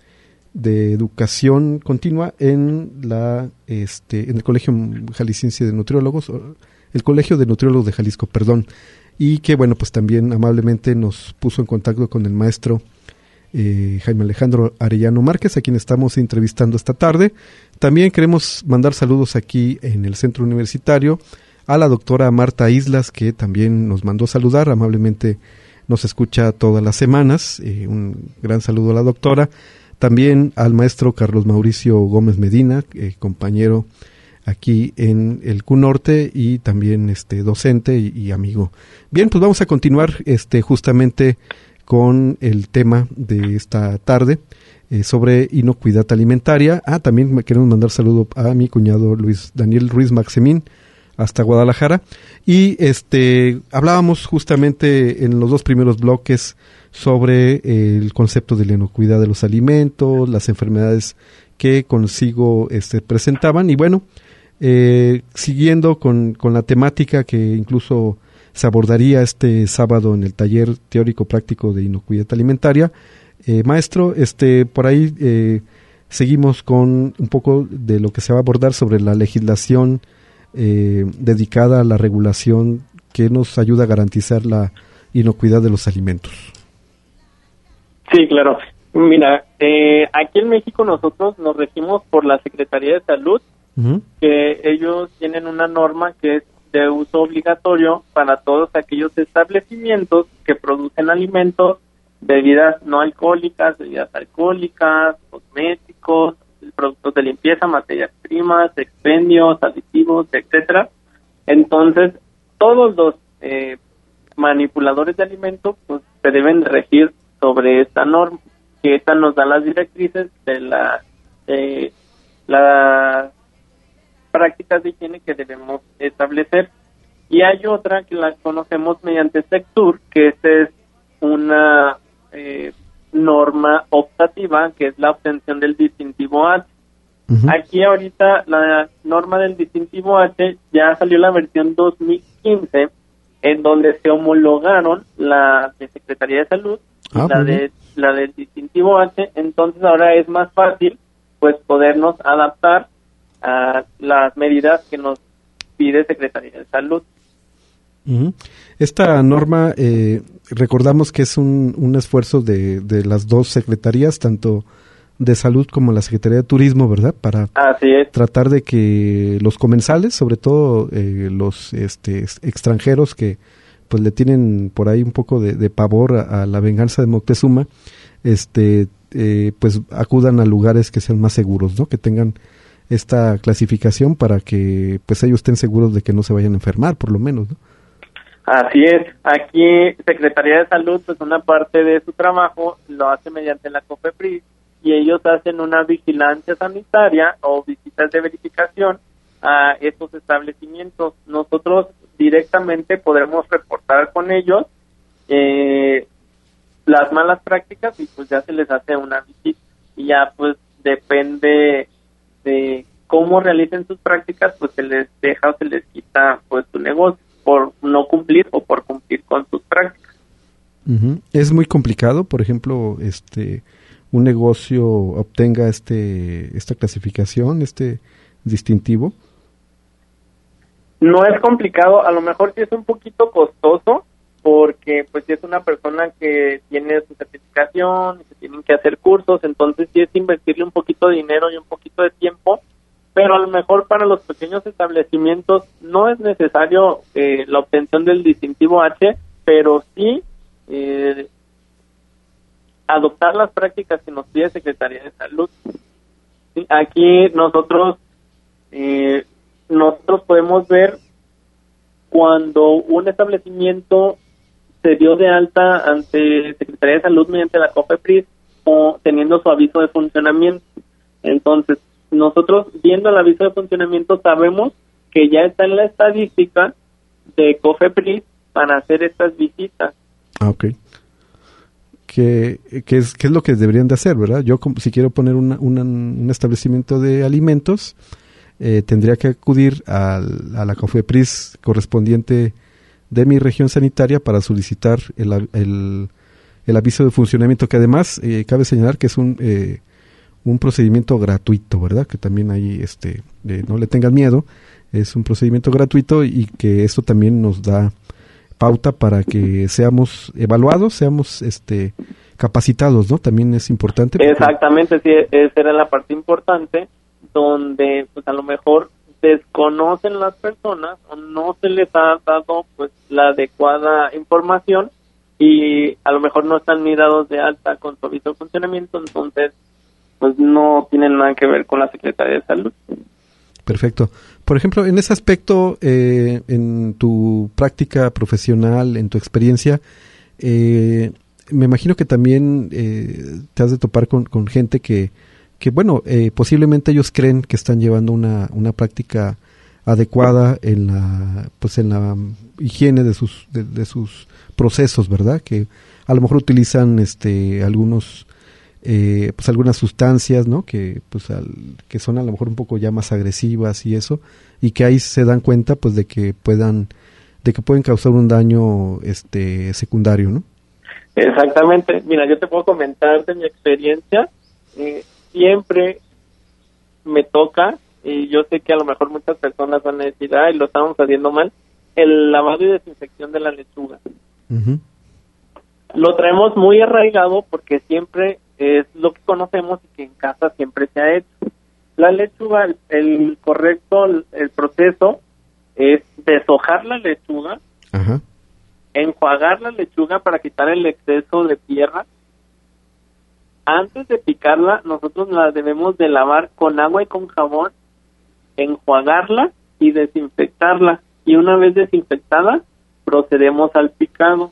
de educación continua en la este en el Colegio Jalisciense de Nutriólogos, el Colegio de Nutriólogos de Jalisco, perdón, y que bueno, pues también amablemente nos puso en contacto con el maestro Eh, Jaime Alejandro Arellano Márquez, a quien estamos entrevistando esta tarde. También queremos mandar saludos aquí en el centro universitario a la doctora Marta Islas, que también nos mandó saludar, amablemente nos escucha todas las semanas. Eh, un gran saludo a la doctora. También al maestro Carlos Mauricio Gómez Medina, eh, compañero aquí en el C U Norte y también este docente y, y amigo. Bien, pues vamos a continuar este justamente con el tema de esta tarde eh, sobre inocuidad alimentaria. Ah, también me queremos mandar saludo a mi cuñado Luis Daniel Ruiz Maximín hasta Guadalajara. Y este hablábamos justamente en los dos primeros bloques sobre eh, el concepto de la inocuidad de los alimentos, las enfermedades que consigo este presentaban. Y bueno, eh, siguiendo con, con la temática que incluso se abordaría este sábado en el taller teórico práctico de inocuidad alimentaria. Eh, maestro, este por ahí eh, seguimos con un poco de lo que se va a abordar sobre la legislación eh, dedicada a la regulación que nos ayuda a garantizar la inocuidad de los alimentos. Sí, claro. Mira, eh, aquí en México nosotros nos regimos por la Secretaría de Salud, uh-huh. que ellos tienen una norma que es de uso obligatorio para todos aquellos establecimientos que producen alimentos, bebidas no alcohólicas, bebidas alcohólicas, cosméticos, productos de limpieza, materias primas, expendios, aditivos, etcétera. Entonces, todos los eh, manipuladores de alimentos pues se deben regir sobre esta norma, que esta nos da las directrices de la eh, las prácticas de higiene que debemos establecer. Y hay otra que la conocemos mediante Sectur, que esta es una eh, norma optativa, que es la obtención del distintivo H. Uh-huh. Aquí ahorita la norma del distintivo H ya salió la versión dos mil quince, en donde se homologaron la de Secretaría de Salud, ah, la de la del distintivo H. Entonces ahora es más fácil pues podernos adaptar a las medidas que nos pide Secretaría de Salud. Uh-huh. Esta norma, eh, recordamos que es un, un esfuerzo de, de las dos secretarías, tanto de Salud como la Secretaría de Turismo, ¿verdad? Para Así es. tratar de que los comensales, sobre todo eh, los este, extranjeros que pues le tienen por ahí un poco de, de pavor a, a la venganza de Moctezuma, este, eh, pues acudan a lugares que sean más seguros, ¿no? Que tengan esta clasificación para que pues ellos estén seguros de que no se vayan a enfermar, por lo menos, ¿no? Así es. Aquí Secretaría de Salud, pues una parte de su trabajo lo hace mediante la COFEPRIS, y ellos hacen una vigilancia sanitaria o visitas de verificación a estos establecimientos. Nosotros directamente podremos reportar con ellos eh, las malas prácticas y pues ya se les hace una visita, y ya pues depende de cómo realicen sus prácticas, pues se les deja o se les quita pues su negocio por no cumplir o por cumplir con sus prácticas. Uh-huh. Es muy complicado, por ejemplo, este un negocio obtenga este esta clasificación, este distintivo. No es complicado, a lo mejor sí es un poquito costoso, porque pues si es una persona que tiene su certificación, que tienen que hacer cursos, entonces sí es invertirle un poquito de dinero y un poquito de tiempo, pero a lo mejor para los pequeños establecimientos no es necesario eh, la obtención del distintivo H, pero sí eh, adoptar las prácticas que nos pide Secretaría de Salud. ¿Sí? Aquí nosotros eh, nosotros podemos ver cuando un establecimiento se dio de alta ante Secretaría de Salud mediante la COFEPRIS o teniendo su aviso de funcionamiento. Entonces, nosotros viendo el aviso de funcionamiento sabemos que ya está en la estadística de COFEPRIS para hacer estas visitas. Ah, ok. ¿Qué, qué, es, ¿Qué es lo que deberían de hacer, verdad? Yo, si quiero poner una, una, un establecimiento de alimentos, eh, tendría que acudir al, a la COFEPRIS correspondiente de mi región sanitaria para solicitar el, el, el aviso de funcionamiento, que además eh, cabe señalar que es un... Eh, un procedimiento gratuito, ¿verdad? Que también ahí este, eh, no le tengan miedo, es un procedimiento gratuito y que esto también nos da pauta para que seamos evaluados, seamos este capacitados, ¿no? También es importante. Porque... Exactamente, sí, esa era la parte importante, donde pues a lo mejor desconocen las personas o no se les ha dado pues la adecuada información y a lo mejor no están ni dados de alta con su aviso de funcionamiento, entonces pues no tienen nada que ver con la Secretaría de Salud. Perfecto. Por ejemplo, en ese aspecto, eh, en tu práctica profesional, en tu experiencia, eh, me imagino que también eh, te has de topar con, con gente que, que bueno, eh, posiblemente ellos creen que están llevando una, una práctica adecuada en la, pues en la higiene de sus, de, de sus procesos, ¿verdad? Que a lo mejor utilizan este algunos Eh, pues algunas sustancias, ¿no? Que pues al, que son a lo mejor un poco ya más agresivas y eso, y que ahí se dan cuenta pues de que puedan de que pueden causar un daño este secundario, ¿no? Exactamente. Mira, yo te puedo comentar de mi experiencia. Eh, siempre me toca, y yo sé que a lo mejor muchas personas van a decir, ay, lo estamos haciendo mal, el lavado y desinfección de la lechuga. Uh-huh. Lo traemos muy arraigado porque siempre es lo que conocemos y que en casa siempre se ha hecho. La lechuga, el, el correcto, el, el proceso es deshojar la lechuga, Ajá. enjuagar la lechuga para quitar el exceso de tierra. Antes de picarla, nosotros la debemos de lavar con agua y con jabón, enjuagarla y desinfectarla. Y una vez desinfectada, procedemos al picado.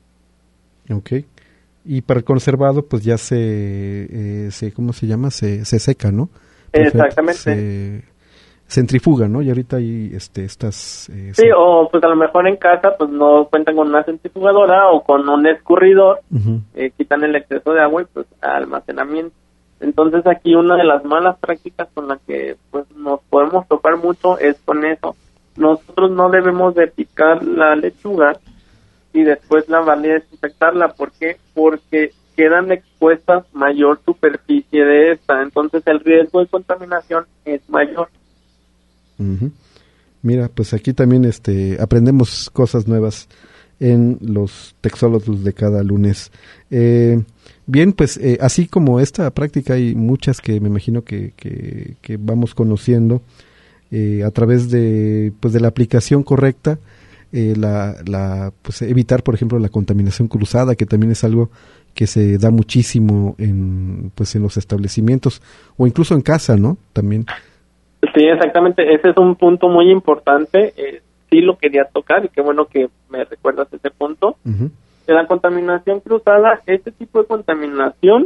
Ok. Y para el conservado, pues ya se, eh, se ¿cómo se llama? Se, se seca, ¿no? Exactamente. Se centrifuga, ¿no? Y ahorita hay este, estas... Eh, sí, se... o pues a lo mejor en casa pues no cuentan con una centrifugadora o con un escurridor, uh-huh. eh, quitan el exceso de agua y pues almacenamiento. Entonces aquí una de las malas prácticas con la que pues nos podemos topar mucho es con eso. Nosotros no debemos de picar la lechuga y después lavarla y desinfectarla. ¿Por qué? Porque quedan expuestas mayor superficie de esta, entonces el riesgo de contaminación es mayor. Uh-huh. Mira, pues aquí también este aprendemos cosas nuevas en los texólogos de cada lunes. Eh, bien, pues eh, así como esta práctica hay muchas que me imagino que, que, que vamos conociendo eh, a través de pues de la aplicación correcta. Eh, la, la pues evitar, por ejemplo, la contaminación cruzada, que también es algo que se da muchísimo en pues en los establecimientos o incluso en casa, ¿no? También. Sí, exactamente. Ese es un punto muy importante. Eh, sí lo quería tocar y qué bueno que me recuerdas ese punto. Uh-huh. De la contaminación cruzada, este tipo de contaminación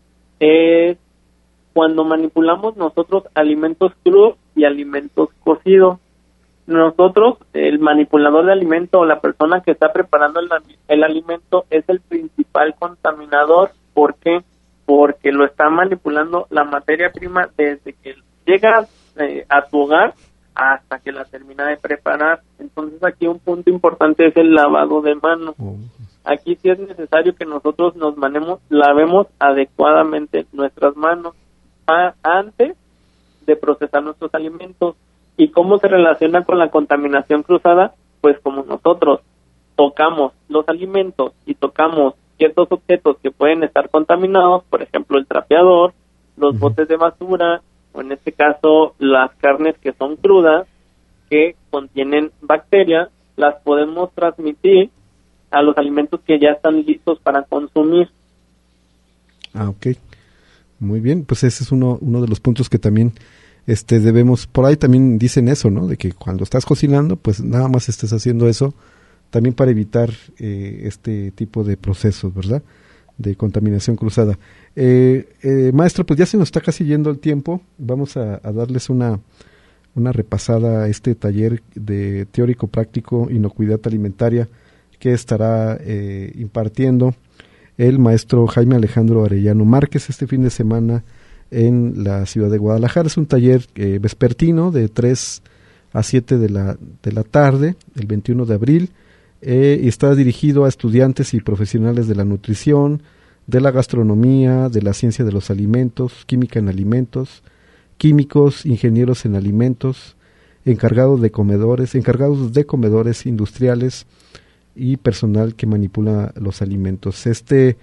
es cuando manipulamos nosotros alimentos crudos y alimentos cocidos. Nosotros, el manipulador de alimento o la persona que está preparando el, el alimento es el principal contaminador. ¿Por qué? Porque lo está manipulando la materia prima desde que llega eh, a tu hogar hasta que la termina de preparar. Entonces aquí un punto importante es el lavado de manos. Oh. Aquí sí es necesario que nosotros nos manemos, lavemos adecuadamente nuestras manos a, antes de procesar nuestros alimentos. ¿Y cómo se relaciona con la contaminación cruzada? Pues como nosotros tocamos los alimentos y tocamos ciertos objetos que pueden estar contaminados, por ejemplo el trapeador, los uh-huh. botes de basura, o en este caso las carnes que son crudas, que contienen bacterias, las podemos transmitir a los alimentos que ya están listos para consumir. Ah, ok. Muy bien, pues ese es uno, uno de los puntos que también este debemos, por ahí también dicen eso, ¿no? De que cuando estás cocinando, pues nada más estés haciendo eso, también para evitar eh, este tipo de procesos, ¿verdad? De contaminación cruzada. Eh, eh, maestro, pues ya se nos está casi yendo el tiempo, vamos a, a darles una, una repasada a este taller de teórico práctico inocuidad alimentaria que estará eh, impartiendo el maestro Jaime Alejandro Arellano Márquez este fin de semana en la ciudad de Guadalajara. Es un taller eh, vespertino de tres a siete de la, de la tarde, el veintiuno de abril, eh, y está dirigido a estudiantes y profesionales de la nutrición, de la gastronomía, de la ciencia de los alimentos, química en alimentos, químicos, ingenieros en alimentos, encargados de comedores, encargados de comedores industriales y personal que manipula los alimentos. Este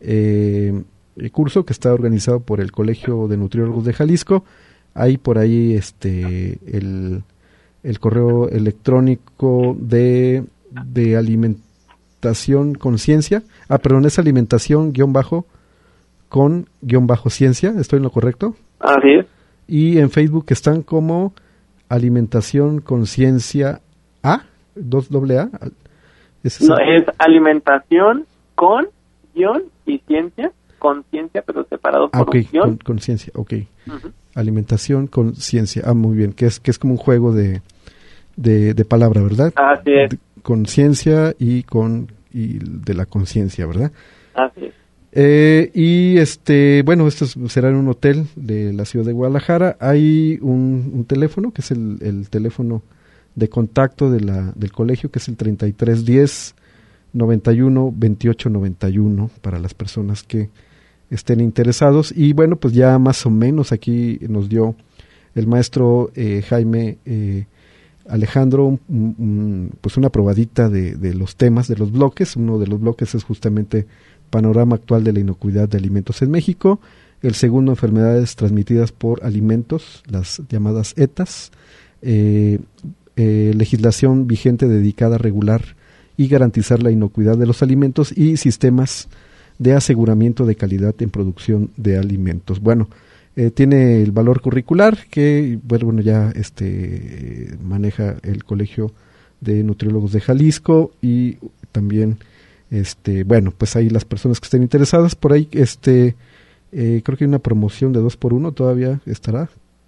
eh, el curso que está organizado por el Colegio de Nutriólogos de Jalisco, hay por ahí este el, el correo electrónico de, de alimentación conciencia, ah perdón, es alimentación guión bajo con guión bajo ciencia, ¿estoy en lo correcto? Así es. Y en Facebook están como alimentación conciencia A, dos doble A. ¿Es no, es alimentación con guión y ciencia. Conciencia, pero separado por ah, okay, un guión. Conciencia, ok. Uh-huh. Alimentación, conciencia. Ah, muy bien. Que es que es como un juego de de, de palabra, ¿verdad? Así es. Conciencia y con y de la conciencia, ¿verdad? Así es. Eh, y este, bueno, esto será en un hotel de la ciudad de Guadalajara. Hay un, un teléfono que es el, el teléfono de contacto de la del colegio, que es el treinta y tres diez noventa y uno veintiocho noventa y uno para las personas que estén interesados. Y bueno, pues ya más o menos aquí nos dio el maestro eh, Jaime eh, Alejandro un, un, pues una probadita de, de los temas, de los bloques. Uno de los bloques es justamente Panorama actual de la inocuidad de alimentos en México. El segundo, enfermedades transmitidas por alimentos, las llamadas E T As. Eh, eh, legislación vigente dedicada a regular y garantizar la inocuidad de los alimentos y sistemas de aseguramiento de calidad en producción de alimentos. Bueno, eh, tiene el valor curricular que bueno ya este maneja el Colegio de Nutriólogos de Jalisco, y también este bueno pues ahí las personas que estén interesadas por ahí este eh, creo que hay una promoción de dos por uno, todavía estará.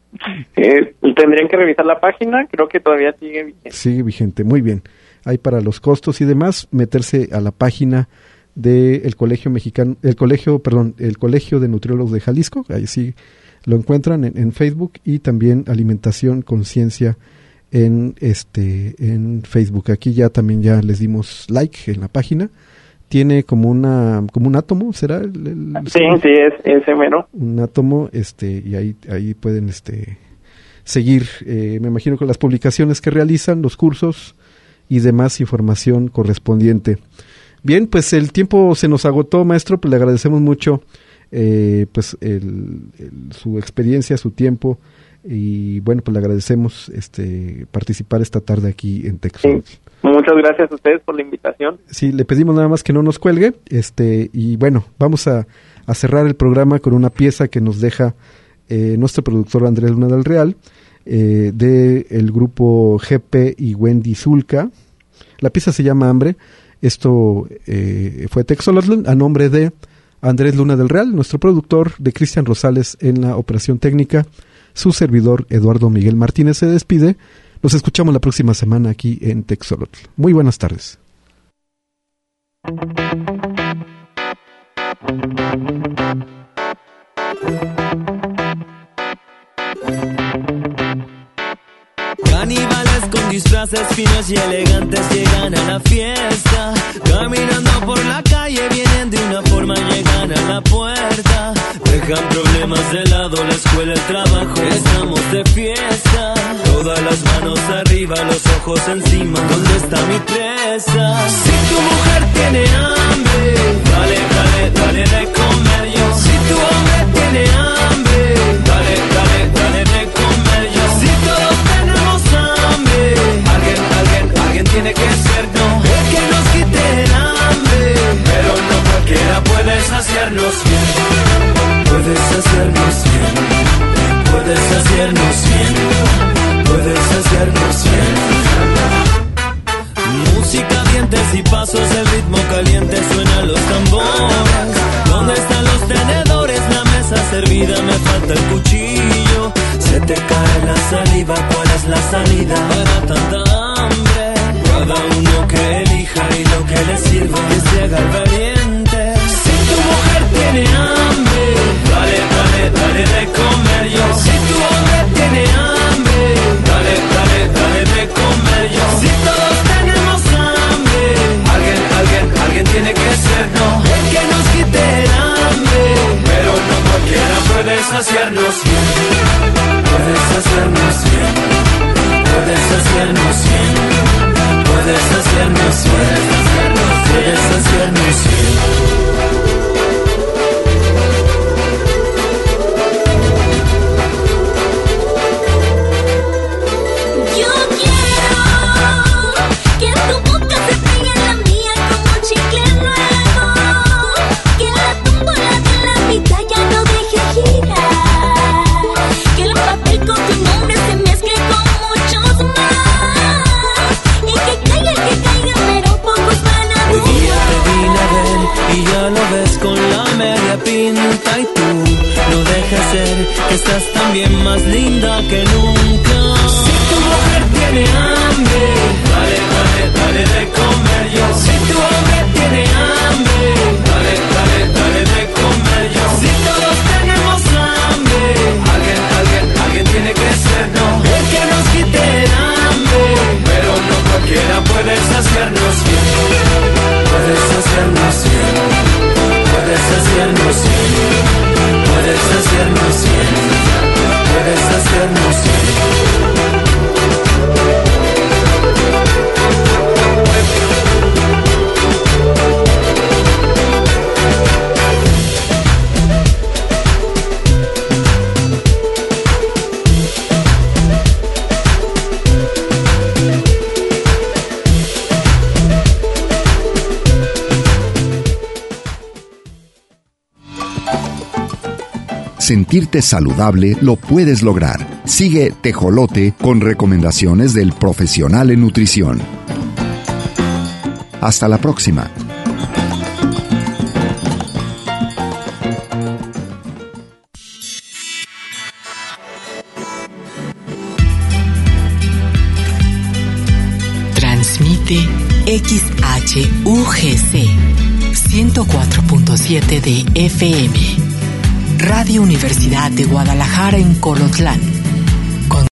Eh, tendrían que revisar la página, creo que todavía sigue vigente. Sigue vigente, muy bien. Hay para los costos y demás, meterse a la página del Colegio Mexicano, el Colegio, perdón, el Colegio de Nutriólogos de Jalisco, ahí sí lo encuentran en, en Facebook, y también Alimentación Conciencia en este en Facebook. Aquí ya también ya les dimos like en la página. Tiene como una como un átomo, ¿será? El, el, sí, sí, es ese mero. Un átomo, este, y ahí ahí pueden este seguir, eh, me imagino, con las publicaciones que realizan, los cursos y demás información correspondiente. Bien, pues el tiempo se nos agotó, maestro, pues le agradecemos mucho eh, pues el, el, su experiencia, su tiempo, y bueno, pues le agradecemos este participar esta tarde aquí en Texolotl. Sí. Muchas gracias a ustedes por la invitación. Sí, le pedimos nada más que no nos cuelgue, este y bueno, vamos a, a cerrar el programa con una pieza que nos deja eh, nuestro productor Andrés Luna del Real, eh, de el grupo G P y Wendy Zulka. La pieza se llama Hambre. Esto eh, fue Texolotl a nombre de Andrés Luna del Real, nuestro productor, de Cristian Rosales en la operación técnica. Su servidor Eduardo Miguel Martínez se despide. Nos escuchamos la próxima semana aquí en Texolotl. Muy buenas tardes. Caníbales con disfraces finos y elegantes llegan a la fiesta. Caminando por la calle vienen de una forma, llegan a la puerta. Dejan problemas de lado, la escuela, el trabajo, estamos de fiesta. Todas las manos arriba, los ojos encima, ¿dónde está mi presa? Si tu mujer tiene hambre, dale, dale, dale de comer yo. Si tu hombre tiene hambre, dale, dale, dale de comer yo. Si todos tenemos hambre, alguien, alguien, alguien tiene que ser, no, el que nos quite el hambre, pero no cualquiera puede saciarnos bien. Puedes hacernos bien, puedes hacernos bien, puedes hacernos bien. Música, dientes y pasos, el ritmo caliente, suenan los tambores. ¿Dónde están los tenedores? La mesa servida, me falta el cuchillo. Se te cae la saliva, ¿cuál es la salida para tanta hambre? Cada uno que elija y lo que le sirva, que se haga el valiente. Si tu mujer tiene hambre, dale, dale, dale de comer yo. Si tu hombre tiene hambre, dale, dale, dale de comer yo. Si todos tenemos hambre, alguien, alguien, alguien tiene que ser, no, el que nos quite el hambre, pero no cualquiera puede saciarnos bien. Puedes hacernos bien, puedes hacernos bien, puedes hacernos bien, puedes hacernos bien. Y ya lo ves con la media pinta y tú no dejes ser que estás también más linda que nunca. Si tu mujer tiene hambre, dale, dale, dale de comer yo. Si tu hombre tiene hambre, dale, dale, dale de comer yo. Si todos tenemos hambre, alguien, alguien, alguien tiene que ser, no, el que nos quite el hambre, pero no cualquiera puede saciarnos bien. Puedes hacernos bien, puedes hacernos bien. Sentirte saludable lo puedes lograr. Sigue Tejolote con recomendaciones del profesional en nutrición. Hasta la próxima. Transmite X H U G C ciento cuatro punto siete de F M. Radio Universidad de Guadalajara en Colotlán.